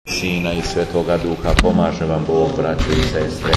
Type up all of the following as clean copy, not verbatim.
Sina i Svetoga Duha, pomaže vam Bog, braćo i sestre.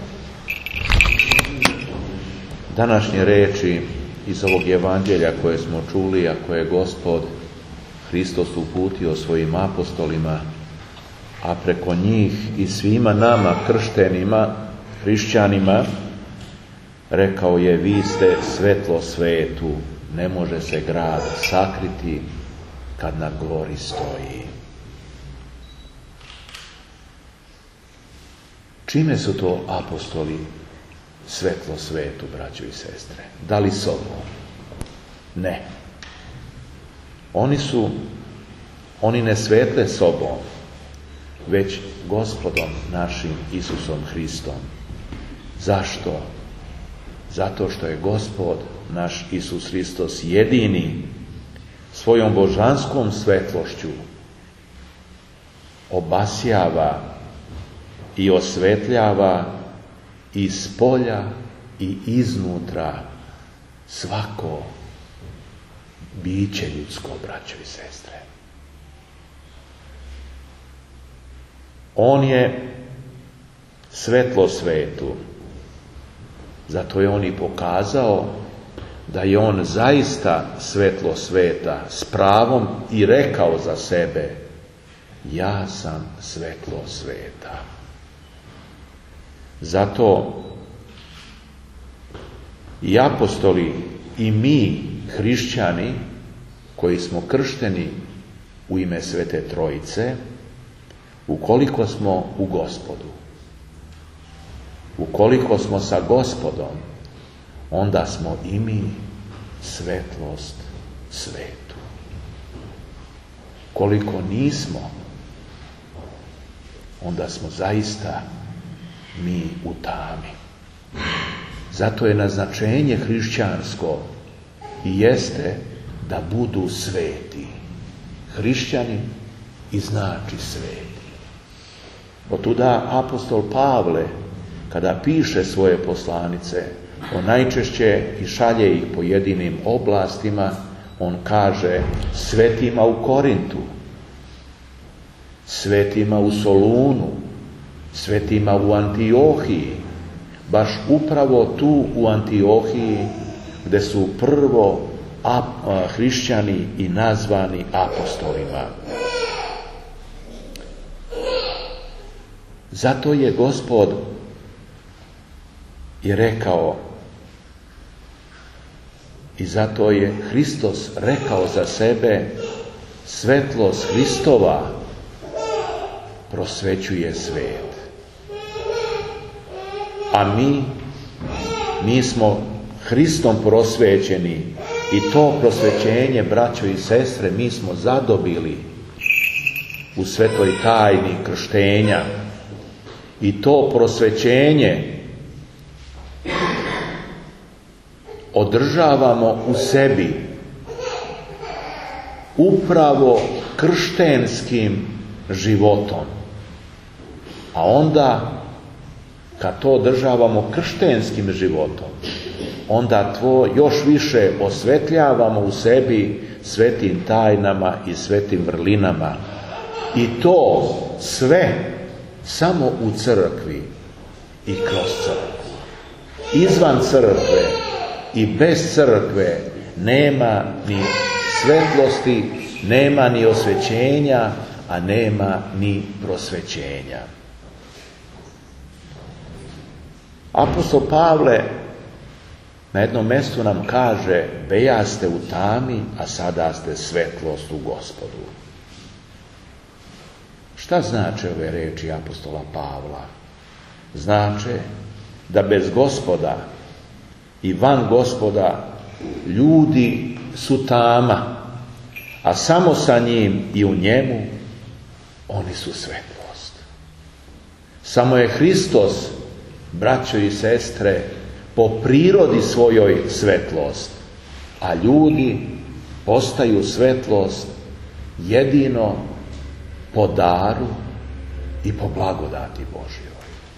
Današnje reči iz ovog evanđelja koje smo čuli, a koje je Gospod Hristos uputio svojim apostolima, a preko njih i svima nama krštenima, hrišćanima, rekao je: vi ste svetlo svetu, ne može se grad sakriti kad na gori stoji. Čime su to apostoli svetlo svetu, braćo i sestre? Da li sobom? Ne. Oni ne svetle sobom, već Gospodom našim Isusom Hristom. Zašto? Zato što je Gospod naš Isus Hristos jedini svojom božanskom svetlošću obasjava i osvetljava i spolja i iznutra svako biće ljudsko, braćo i sestre. On je svetlo svetu, zato je on i pokazao da je on zaista svetlo sveta s pravom i rekao za sebe: ja sam svetlo sveta. Zato i apostoli i mi, hrišćani, koji smo kršteni u ime Svete Trojice, ukoliko smo u Gospodu, ukoliko smo sa Gospodom, onda smo i mi svetlost svetu. Koliko nismo, onda smo zaista mi u tami. Zato je naznačenje hrišćansko i jeste da budu sveti. Hrišćani i znači sveti. Otuda apostol Pavle, kada piše svoje poslanice, on najčešće i šalje ih pojedinim oblastima, on kaže svetima u Korintu, svetima u Solunu, svetima u Antiohiji, baš upravo tu u Antiohiji gdje su prvo hrišćani i nazvani apostolima. Zato je Gospod i rekao, i zato je Hristos rekao za sebe: svetlost Hristova prosvećuje svet. A mi smo Hristom prosvećeni i to prosvećenje, braćo i sestre, mi smo zadobili u svetoj tajni krštenja. I to prosvećenje održavamo u sebi upravo krštenskim životom. A onda, kad to održavamo krštenskim životom, onda to još više osvetljavamo u sebi svetim tajnama i svetim vrlinama. I to sve samo u crkvi i kroz crkvu. Izvan crkve i bez crkve nema ni svetlosti, nema ni osvećenja, a nema ni prosvećenja. Apostol Pavle na jednom mjestu nam kaže: beja ste u tami, a sada ste svetlost u Gospodu. Šta znače ove riječi apostola Pavla? Znače da bez Gospoda i van Gospoda ljudi su tama, a samo sa njim i u njemu oni su svetlost. Samo je Hristos, braćo i sestre, po prirodi svojoj svetlost, a ljudi postaju svetlost jedino po daru i po blagodati Božjoj.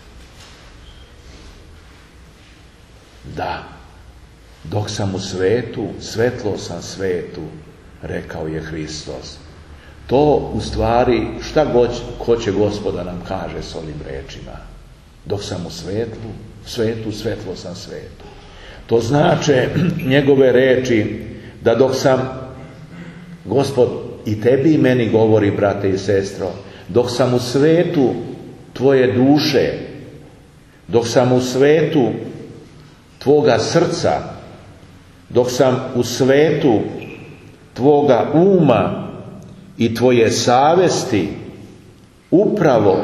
Da, dok sam u svetu, svetlo sam svetu, rekao je Hristos. To u stvari šta hoće Gospod da nam kaže s ovim rečima. Dok sam u svetu, svetlo sam svetu. To znače njegove reči da dok sam, Gospod i tebi i meni govori, brate i sestro, dok sam u svetu tvoje duše, dok sam u svetu tvoga srca, dok sam u svetu tvoga uma i tvoje savesti, upravo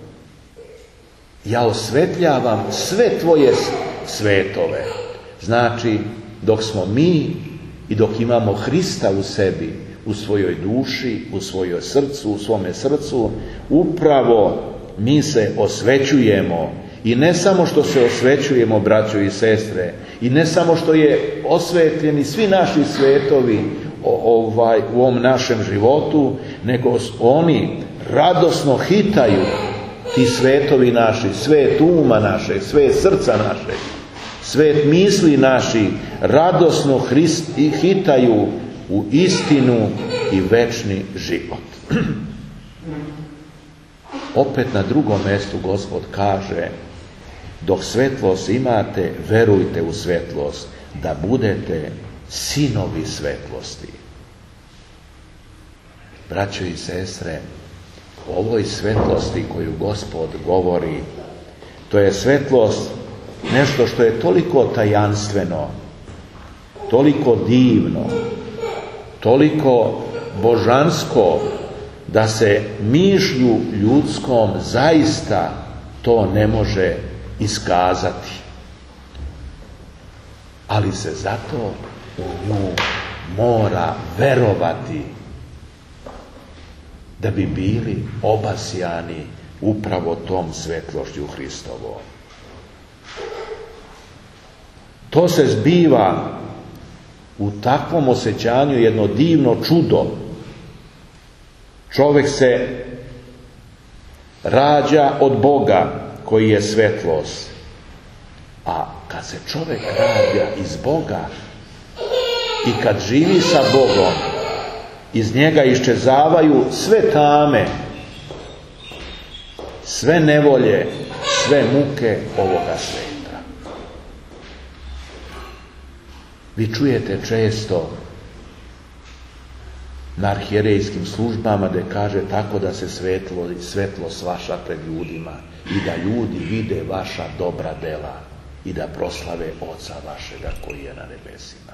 ja osvetljavam sve tvoje svetove. Znači, dok smo mi i dok imamo Hrista u sebi, u svojoj duši, u svojoj srcu, u svome srcu, upravo mi se osvećujemo. I ne samo što se osvećujemo, braćo i sestre, i ne samo što je osvetljeni svi naši svetovi u ovom našem životu, nego oni radosno hitaju, ti svetovi naši, svet uma naše, svet srca naše, svet misli naši, radosno hitaju u istinu i večni život. Opet na drugom mjestu Gospod kaže, dok svetlost imate, verujte u svetlost, da budete sinovi svetlosti. Braćo i sestre, o ovoj svetlosti koju Gospod govori, to je svetlost nešto što je toliko tajanstveno, toliko divno, toliko božansko, da se mišlju ljudskom zaista to ne može iskazati. Ali se zato u nju mora verovati da bi bili obasjani upravo tom svetlošću Hristovom. To se zbiva u takvom osjećanju, jedno divno čudo. Čovjek se rađa od Boga koji je svetlost. A kad se čovjek rađa iz Boga i kad živi sa Bogom, iz njega iščezavaju sve tame, sve nevolje, sve muke ovoga sveta. Vi čujete često na arhijerejskim službama da kaže tako da se svetlost vaša pred ljudima i da ljudi vide vaša dobra dela i da proslave Oca vašega koji je na nebesima.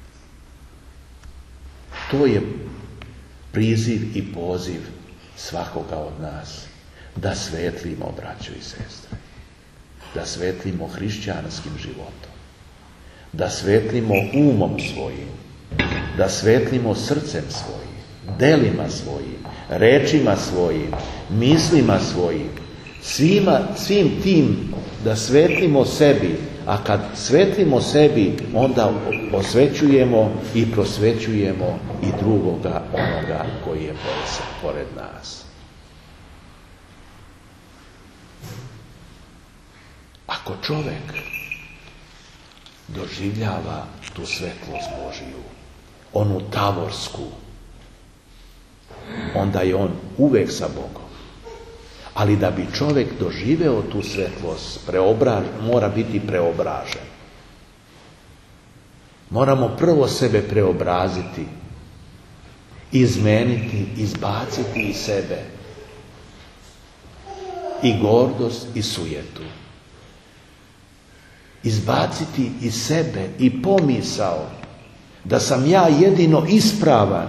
To je priziv i poziv svakoga od nas da svetlimo, braćo i sestre, da svetlimo hrišćanskim životom, da svetlimo umom svojim, da svetlimo srcem svojim, delima svojim, rečima svojim, mislima svojim, svim tim da svetlimo sebi, a kad svetlimo sebi, onda osvećujemo i prosvećujemo i drugoga, onoga koji je pored nas. Ako čovjek doživljava tu svetlost Božiju, onu tavorsku, onda je on uvek sa Bogom. Ali da bi čovjek doživeo tu svetlost, mora biti preobražen. Moramo prvo sebe preobraziti, izmeniti, izbaciti iz sebe i gordost i sujetu. Izbaciti iz sebe i pomisao da sam ja jedino ispravan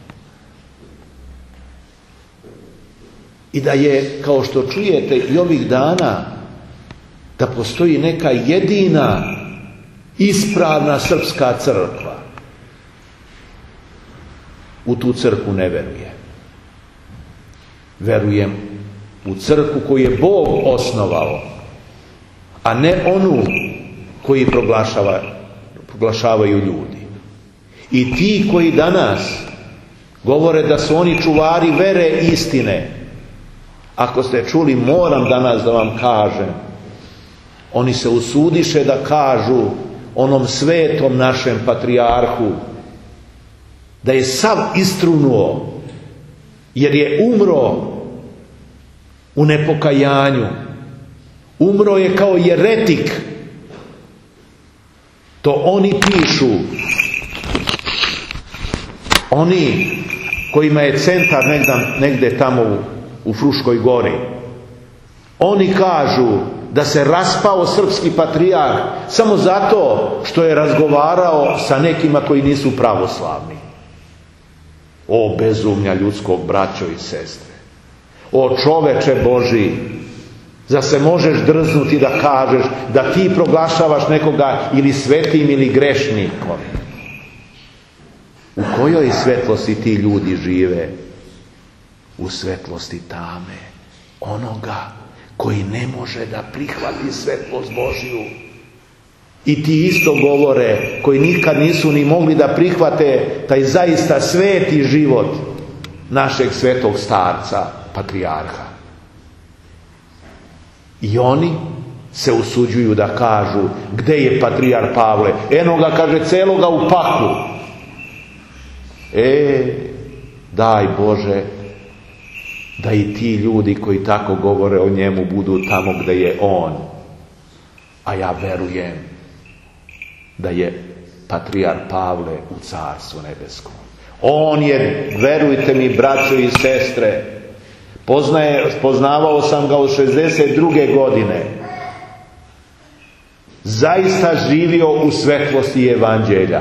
i da je, kao što čujete i ovih dana, da postoji neka jedina ispravna srpska crkva. U tu crkvu ne verujem. Verujem u crkvu koju je Bog osnovao, a ne onu koji proglašavaju ljudi. I ti koji danas govore da su oni čuvari vere istine, ako ste čuli, moram danas da vam kažem, oni se usudiše da kažu onom svetom našem patrijarhu da je sav istrunuo jer je umro u nepokajanju. Umro je kao jeretik. To oni pišu. Oni kojima je centar negdje tamo u Fruškoj gori. Oni kažu da se raspao srpski patrijarh samo zato što je razgovarao sa nekima koji nisu pravoslavni. O bezumlja ljudskog, braćo i sestre. O čoveče Božji, zar se možeš drznuti da kažeš da ti proglašavaš nekoga ili svetim ili grešnikom? U kojoj svetlosti ti ljudi žive? U svetlosti tame onoga koji ne može da prihvati svetlost Božju. I ti isto govore, koji nikad nisu ni mogli da prihvate taj zaista sveti život našeg svetog starca, patrijarha. I oni se usuđuju da kažu, gde je patrijarh Pavle? Eno ga, kaže, celoga u paklu. Daj Bože da i ti ljudi koji tako govore o njemu budu tamo gde je on. A ja verujem da je patrijarh Pavle u Carstvu nebeskom. On je, verujte mi, braćo i sestre, poznavao sam ga od 62. godine. Zaista živio u svetlosti evanđelja.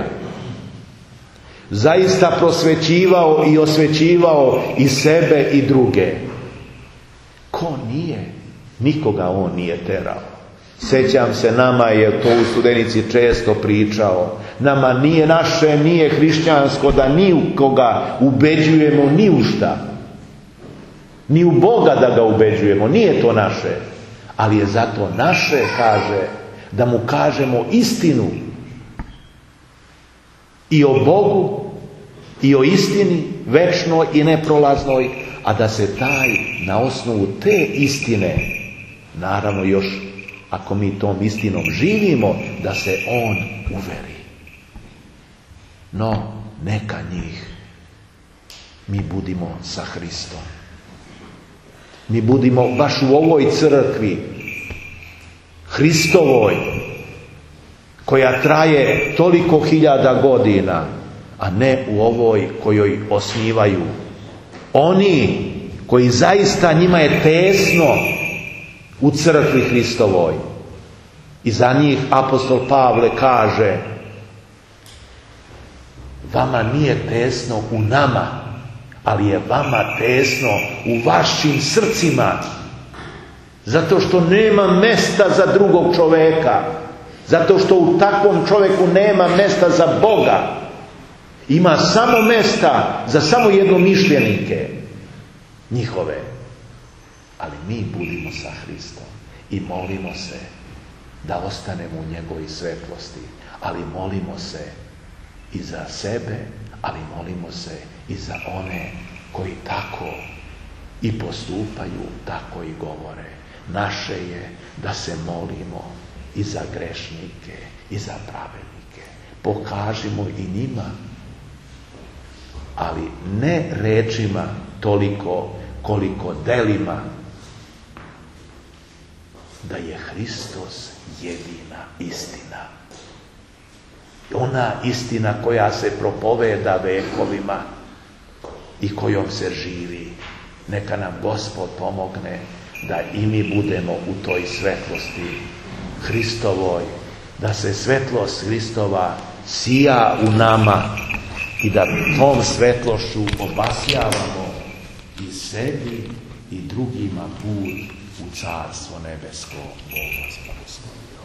Zaista prosvećivao i osvećivao i sebe i druge. Ko nije? Nikoga on nije terao. Sjećam se, nama je to u Studenici često pričao. Nama nije naše, nije hrišćansko da ni u koga ubeđujemo ni u šta. Ni u Boga da ga ubeđujemo. Nije to naše. Ali je zato naše, kaže, da mu kažemo istinu. I o Bogu, i o istini, večnoj i neprolaznoj, a da se taj, na osnovu te istine, naravno još, ako mi tom istinom živimo, da se on uveri. No, neka njih. Mi budimo sa Hristom. Mi budimo baš u ovoj crkvi, Hristovoj, koja traje toliko hiljada godina, a ne u ovoj kojoj osnivaju oni koji zaista, njima je tesno u crkvi Hristovoj. I za njih apostol Pavle kaže, vama nije tesno u nama, ali je vama tesno u vašim srcima, zato što nema mesta za drugog čoveka. Zato što u takvom čovjeku nema mesta za Boga. Ima samo mesta za samo jednomišljenike njihove. Ali mi budimo sa Hristom i molimo se da ostanemo u njegovoj svetlosti. Ali molimo se i za sebe, ali molimo se i za one koji tako i postupaju, tako i govore. Naše je da se molimo i za grešnike, i za pravednike. Pokažimo i njima, ali ne rečima toliko koliko delima, da je Hristos jedina istina. Ona istina koja se propoveda vekovima i kojom se živi. Neka nam Gospod pomogne da i mi budemo u toj svetlosti Hristovoj, da se svetlost Hristova sija u nama i da tom svetlošću obasjavamo i sebi i drugima put u Carstvo nebesko. Bog vas blagoslovi.